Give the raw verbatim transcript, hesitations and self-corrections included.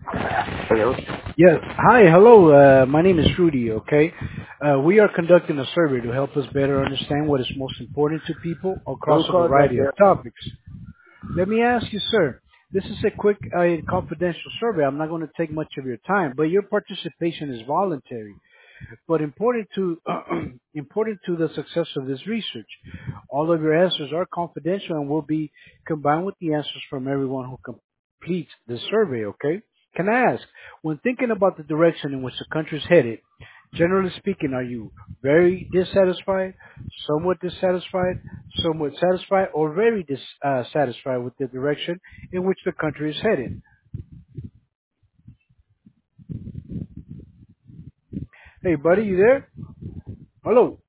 Hello. Yes. Hi. Hello. Uh, my name is Rudy. Okay. Uh, we are conducting a survey to help us better understand what is most important to people across Who a called that variety of there? topics. Let me ask you, sir. This is a quick uh, confidential survey. I'm not going to take much of your time, but your participation is voluntary, but important to important to the success of this research. All of your answers are confidential and will be combined with the answers from everyone who completes the survey, okay? Can I ask, when thinking about the direction in which the country is headed, generally speaking, are you very dissatisfied, somewhat dissatisfied, somewhat satisfied, or very dissatisfied with the direction in which the country is headed? Hey, buddy, you there? Hello.